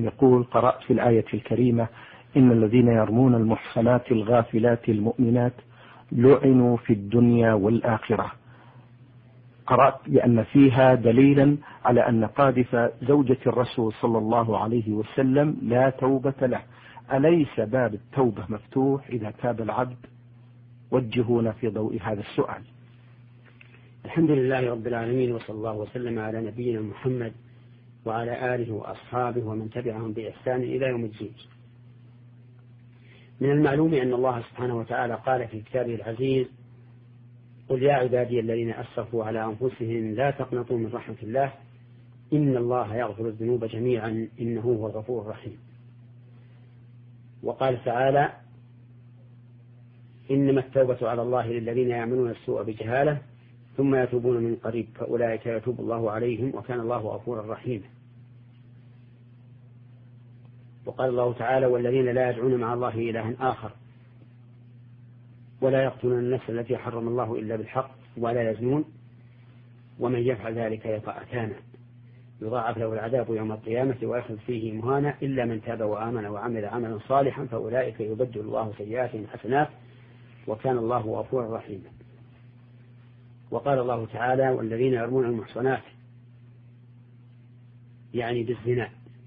يقول: قرأت في الآية الكريمة: إن الذين يرمون المحصنات الغافلات المؤمنات لعنوا في الدنيا والآخرة. قرأت بأن فيها دليلا على أن قاذف زوجة الرسول صلى الله عليه وسلم لا توبة له. أليس باب التوبة مفتوح إذا تاب العبد؟ وجهونا في ضوء هذا السؤال. الحمد لله رب العالمين، وصلى الله وسلم على نبينا محمد وعلى آله وأصحابه ومن تبعهم بإحسان إلى يوم الدين. من المعلوم أن الله سبحانه وتعالى قال في كتابه العزيز: قل يا عبادي الذين أسرفوا على أنفسهم لا تقنطوا من رحمة الله إن الله يغفر الذنوب جميعا إنه هو الغفور الرحيم. وقال تعالى: إنما التوبة على الله للذين يعملون السوء بجهالة ثم يتوبون من قريب فأولئك يتوب الله عليهم وكان الله غفورا رحيما. وقال الله تعالى: والذين لا يدعون مع الله إلها آخر ولا يقتلون النفس التي حرم الله إلا بالحق ولا يزنون ومن يفعل ذلك يلقى أثاما يضاعف له العذاب يوم القيامة ويخلد فيه مهانا إلا من تاب وآمن وعمل عملا صالحا فأولئك يبدل الله سيئاتهم حسنات وكان الله غفورا رحيما. وقال الله تعالى: والذين يرمون المحصنات يعني بالزنا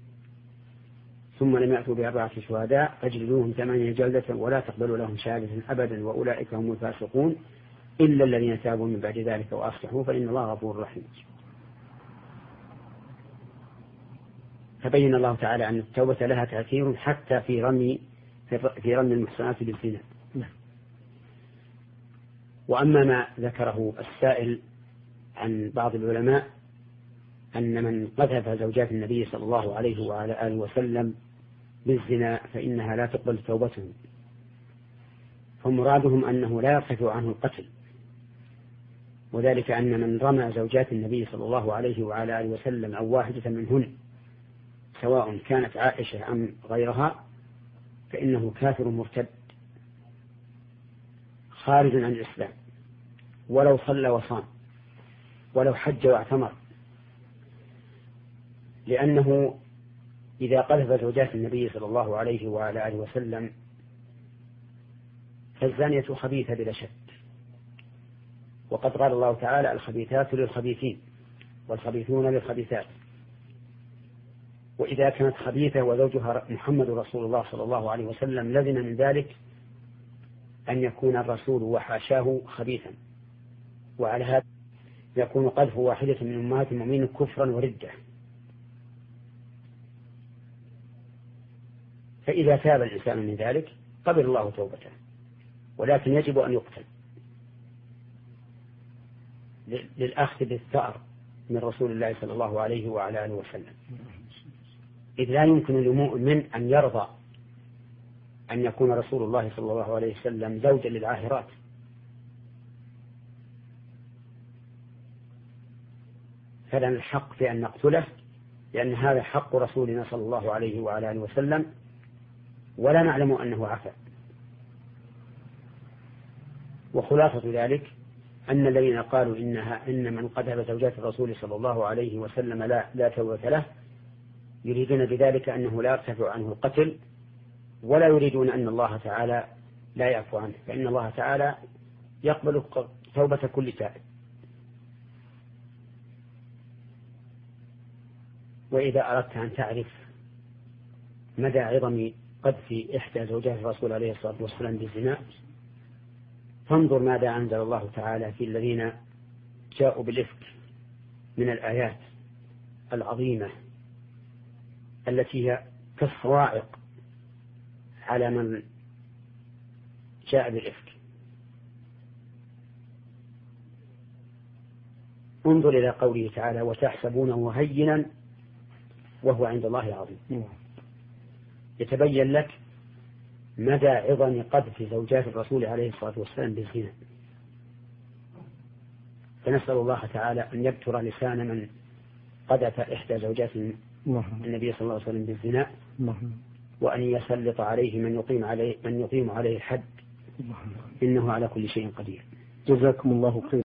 ثم لم يأتوا بأربعة شهداء فاجلدوهم 8 جلدة ولا تقبلوا لهم شهادة أبدا وأولئك هم الفاسقون إلا الذين تابوا من بعد ذلك وأصلحوا فإن الله غفور رحيم. فبين الله تعالى أن التوبة لها تأثير حتى في رمي المحصنات بالزنا. وأما ما ذكره السائل عن بعض العلماء أن من قذف زوجات النبي صلى الله عليه وعلى آله وسلم بالزنا فإنها لا تقبل توبتهم، فمرادهم أنه لا يرتفع عنه القتل، وذلك أن من رمى زوجات النبي صلى الله عليه وعلى آله وسلم أو واحدة منهن سواء كانت عائشة أم غيرها فإنه كافر مرتد خارج عن الإسلام، ولو صلى وصام ولو حج واعتمر، لأنه إذا قذف زوجات النبي صلى الله عليه وعلى آله وسلم فالزانية خبيثة بلا شك، وقد قال الله تعالى: الخبيثات للخبيثين والخبيثون للخبيثات. وإذا كانت خبيثة وزوجها محمد رسول الله صلى الله عليه وسلم لزم من ذلك أن يكون الرسول وحاشاه خبيثا، وعلى هذا يكون قذف واحدة من أمهات المؤمنين كفرا وردة. فإذا تاب الإنسان من ذلك قبل الله توبته، ولكن يجب أن يقتل للأخذ بالثأر من رسول الله صلى الله عليه وعلى آله وسلم، إذ لا يمكن لمؤمن أن يرضى أن يكون رسول الله صلى الله عليه وسلم زوجا للعاهرات. فلنا الحق في أن نقتله لأن هذا حق رسولنا صلى الله عليه وعلى آله وسلم ولا نعلم أنه عفا. وخلاصة ذلك أن الذين قالوا إن من قذف زوجات الرسول صلى الله عليه وسلم لا توبة له يريدون بذلك أنه لا يرتفع عنه القتل، ولا يريدون أن الله تعالى لا يعفو عنه، فإن الله تعالى يقبل توبة كل تائب. وإذا أردت أن تعرف مدى عظم قذف إحدى زوجات الرسول عليه الصلاة والسلام بالزنا فانظر ماذا أنزل الله تعالى في الذين جاءوا بالإفك من الآيات العظيمة التي هي كالصواعق على من جاء بالإفك. انظر إلى قوله تعالى: وتحسبونه هينا وهو عند الله عظيم. يتبين لك مدى عظم قذف زوجات الرسول عليه الصلاة والسلام بالزنا. فنسأل الله تعالى أن يبتر لسان من قذف إحدى زوجات النبي صلى الله عليه وسلم بالزنا، وأن يسلط عليه من يقيم عليه الحد إنه على كل شيء قدير. جزاكم الله خيرا.